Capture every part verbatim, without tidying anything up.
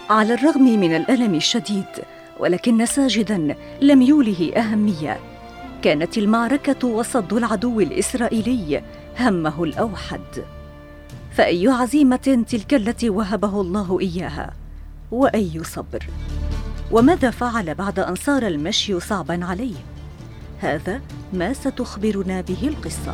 على الرغم من الألم الشديد، ولكن ساجداً لم يوله أهمية. كانت المعركة وصد العدو الإسرائيلي همه الأوحد. فأي عزيمة تلك التي وهبه الله إياها، وأي صبر. وماذا فعل بعد أن صار المشي صعباً عليه؟ هذا ما ستخبرنا به القصة.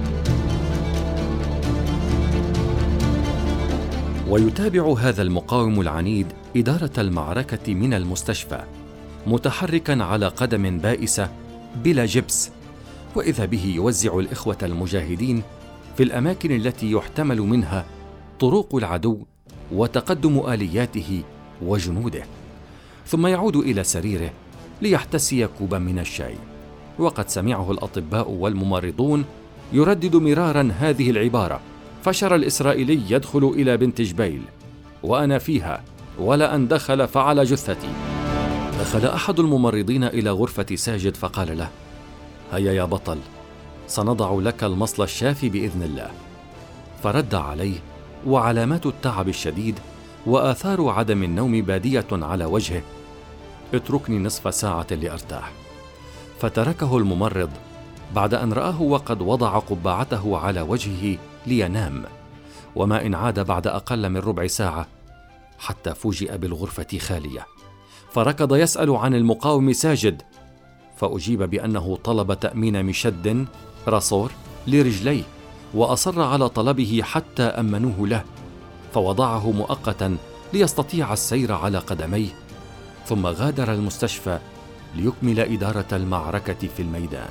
ويتابع هذا المقاوم العنيد إدارة المعركة من المستشفى، متحركاً على قدم بائسة بلا جبس، وإذا به يوزع الإخوة المجاهدين في الأماكن التي يحتمل منها طروق العدو وتقدم آلياته وجنوده، ثم يعود إلى سريره ليحتسي كوبا من الشاي. وقد سمعه الأطباء والممرضون يردد مراراً هذه العبارة: فشر الإسرائيلي يدخل إلى بنت جبيل وأنا فيها، ولا أن دخل فعلى جثتي. دخل أحد الممرضين إلى غرفة ساجد فقال له: هيا يا بطل، سنضع لك المصل الشافي بإذن الله. فرد عليه وعلامات التعب الشديد وآثار عدم النوم بادية على وجهه: اتركني نصف ساعة لأرتاح. فتركه الممرض بعد أن رآه وقد وضع قبعته على وجهه لينام، وما إن عاد بعد أقل من ربع ساعة حتى فوجئ بالغرفة خالية. فركض يسأل عن المقاوم ساجد، فأجيب بأنه طلب تأمين مشد راسور لرجليه، وأصر على طلبه حتى أمنوه له، فوضعه مؤقتا ليستطيع السير على قدميه، ثم غادر المستشفى ليكمل إدارة المعركة في الميدان.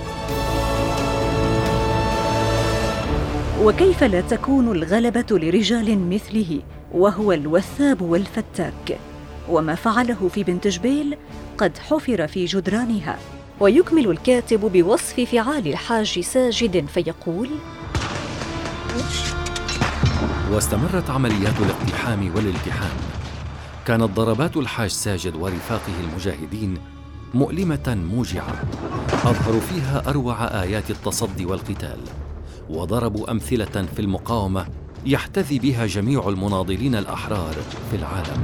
وكيف لا تكون الغلبة لرجال مثله وهو الوثاب والفتاك؟ وما فعله في بنت جبيل قد حفر في جدرانها. ويكمل الكاتب بوصف فعال الحاج ساجد فيقول: واستمرت عمليات الاقتحام والالتحام. كانت ضربات الحاج ساجد ورفاقه المجاهدين مؤلمة موجعة، أظهروا فيها أروع آيات التصدي والقتال، وضربوا أمثلة في المقاومة يحتذي بها جميع المناضلين الأحرار في العالم.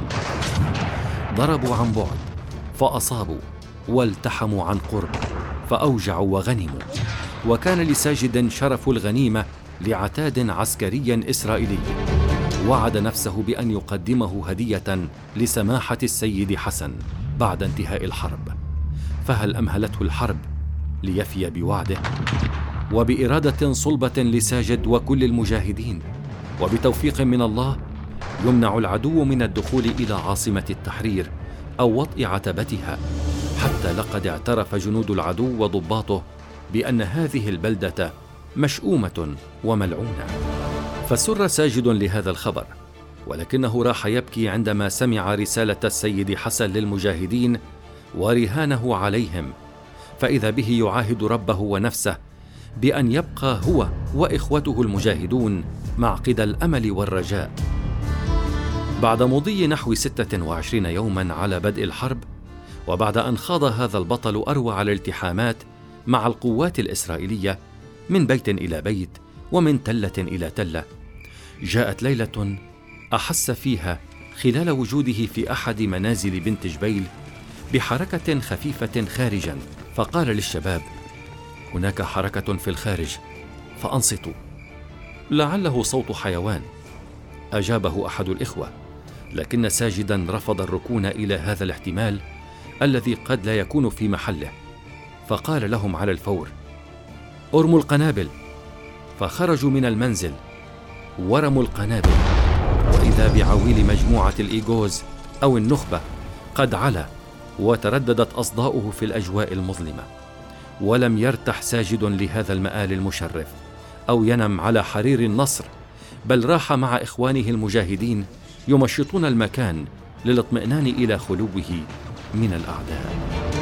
ضربوا عن بعد فأصابوا، والتحموا عن قرب فأوجعوا وغنموا. وكان لساجد شرف الغنيمة لعتاد عسكري إسرائيلي، وعد نفسه بأن يقدمه هدية لسماحة السيد حسن بعد انتهاء الحرب. فهل أمهلته الحرب ليفي بوعده؟ وبإرادة صلبة لساجد وكل المجاهدين وبتوفيق من الله يمنع العدو من الدخول إلى عاصمة التحرير أو وطئ عتبتها، حتى لقد اعترف جنود العدو وضباطه بأن هذه البلدة مشؤومة وملعونة. فسر ساجد لهذا الخبر، ولكنه راح يبكي عندما سمع رسالة السيد حسن للمجاهدين ورهانه عليهم، فإذا به يعاهد ربه ونفسه بأن يبقى هو وإخوته المجاهدون معقد الأمل والرجاء. بعد مضي نحو ستة وعشرين يوما على بدء الحرب، وبعد أن خاض هذا البطل أروع الالتحامات مع القوات الإسرائيلية من بيت إلى بيت ومن تلة إلى تلة، جاءت ليلة أحس فيها خلال وجوده في أحد منازل بنت جبيل بحركة خفيفة خارجا، فقال للشباب: هناك حركة في الخارج فأنصتوا، لعله صوت حيوان. أجابه أحد الإخوة، لكن ساجدا رفض الركون إلى هذا الاحتمال الذي قد لا يكون في محله، فقال لهم على الفور: ارموا القنابل. فخرجوا من المنزل ورموا القنابل، وإذا بعويل مجموعة الإيغوز أو النخبة قد علا وترددت أصداؤه في الأجواء المظلمة. ولم يرتح ساجد لهذا المآل المشرف أو ينم على حرير النصر، بل راح مع إخوانه المجاهدين يمشطون المكان للاطمئنان إلى خلوه من الأعداء.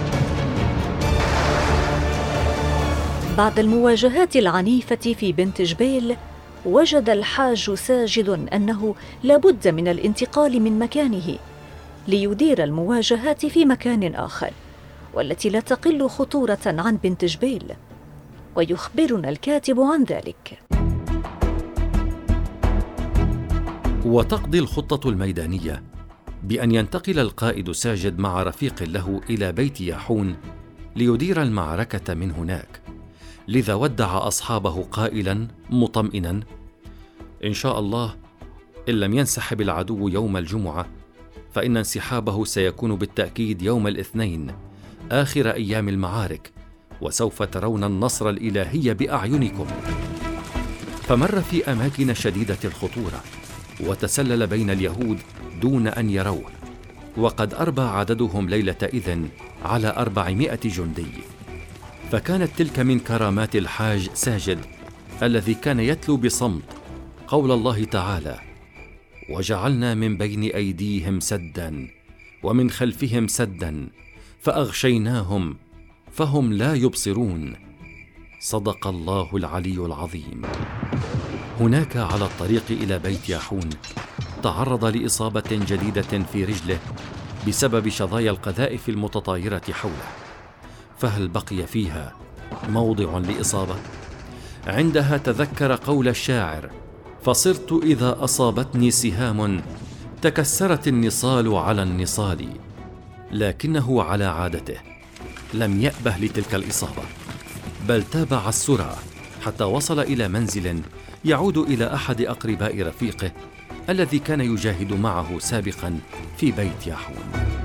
بعد المواجهات العنيفة في بنت جبيل، وجد الحاج ساجد أنه لابد من الانتقال من مكانه ليدير المواجهات في مكان آخر، والتي لا تقل خطورة عن بنت جبيل، ويخبرنا الكاتب عن ذلك. وتقضي الخطة الميدانية بأن ينتقل القائد ساجد مع رفيق له إلى بيت ياحون ليدير المعركة من هناك، لذا ودع أصحابه قائلا مطمئنا: إن شاء الله إن لم ينسحب العدو يوم الجمعة فإن انسحابه سيكون بالتأكيد يوم الاثنين آخر أيام المعارك، وسوف ترون النصر الإلهي بأعينكم. فمر في أماكن شديدة الخطورة وتسلل بين اليهود دون أن يروه، وقد أربى عددهم ليلة إذن على أربعمائة جندي. فكانت تلك من كرامات الحاج ساجد الذي كان يتلو بصمت قول الله تعالى: وجعلنا من بين أيديهم سدا ومن خلفهم سدا فأغشيناهم فهم لا يبصرون. صدق الله العلي العظيم. هناك على الطريق إلى بيت ياحون تعرض لإصابة جديدة في رجله بسبب شظايا القذائف المتطايرة حوله، فهل بقي فيها موضع لإصابة؟ عندها تذكر قول الشاعر: فصرت إذا أصابتني سهام تكسرت النصال على النصال. لكنه على عادته لم يأبه لتلك الإصابة، بل تابع السرعة حتى وصل إلى منزل يعود إلى أحد أقرباء رفيقه الذي كان يجاهد معه سابقا في بيت ياحون.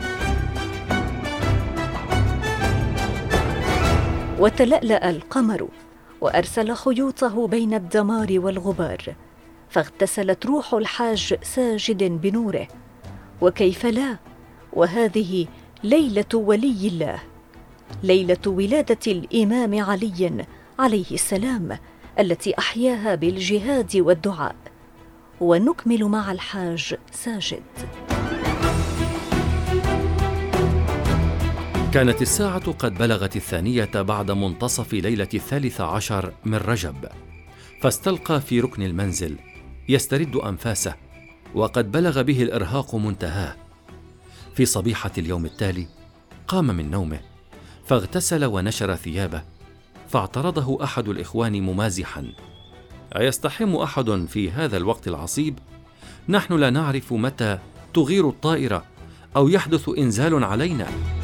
وتلألأ القمر وأرسل خيوطه بين الدمار والغبار، فاغتسلت روح الحاج ساجد بنوره. وكيف لا، وهذه ليلة ولي الله، ليلة ولادة الإمام علي عليه السلام التي أحياها بالجهاد والدعاء. ونكمل مع الحاج ساجد. كانت الساعة قد بلغت الثانية بعد منتصف ليلة الثالث عشر من رجب، فاستلقى في ركن المنزل يسترد أنفاسه، وقد بلغ به الإرهاق منتهاه. في صبيحة اليوم التالي قام من نومه فاغتسل ونشر ثيابه، فاعترضه أحد الإخوان ممازحا: أيستحم أحد في هذا الوقت العصيب؟ نحن لا نعرف متى تغير الطائرة أو يحدث إنزال علينا.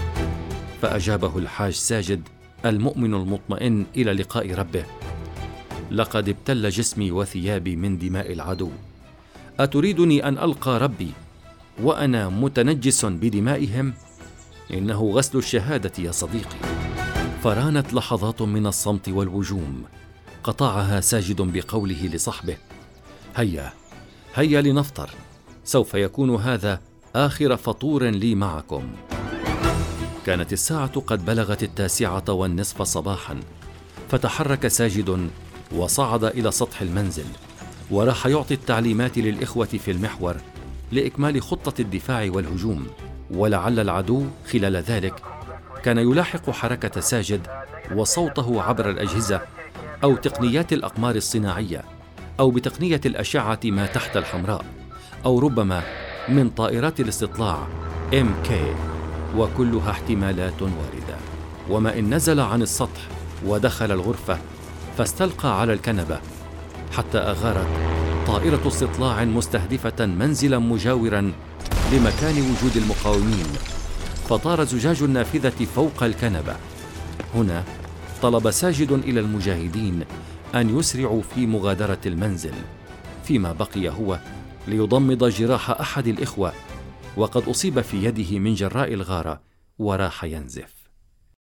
فأجابه الحاج ساجد المؤمن المطمئن إلى لقاء ربه: لقد ابتل جسمي وثيابي من دماء العدو، أتريدني أن ألقى ربي وأنا متنجس بدمائهم؟ إنه غسل الشهادة يا صديقي. فرانت لحظات من الصمت والوجوم، قطعها ساجد بقوله لصحبه: هيا هيا لنفطر، سوف يكون هذا آخر فطور لي معكم. كانت الساعة قد بلغت التاسعة والنصف صباحا، فتحرك ساجد وصعد إلى سطح المنزل، وراح يعطي التعليمات للإخوة في المحور لإكمال خطة الدفاع والهجوم. ولعل العدو خلال ذلك كان يلاحق حركة ساجد وصوته عبر الأجهزة أو تقنيات الأقمار الصناعية، أو بتقنية الأشعة ما تحت الحمراء، أو ربما من طائرات الاستطلاع إم كي، وكلها احتمالات واردة. وما إن نزل عن السطح ودخل الغرفة فاستلقى على الكنبة حتى أغارت طائرة استطلاع مستهدفة منزلا مجاورا لمكان وجود المقاومين، فطار زجاج النافذة فوق الكنبة. هنا طلب ساجد إلى المجاهدين أن يسرعوا في مغادرة المنزل، فيما بقي هو ليضمد جراح أحد الإخوة، وقد أصيب في يده من جراء الغارة وراح ينزف.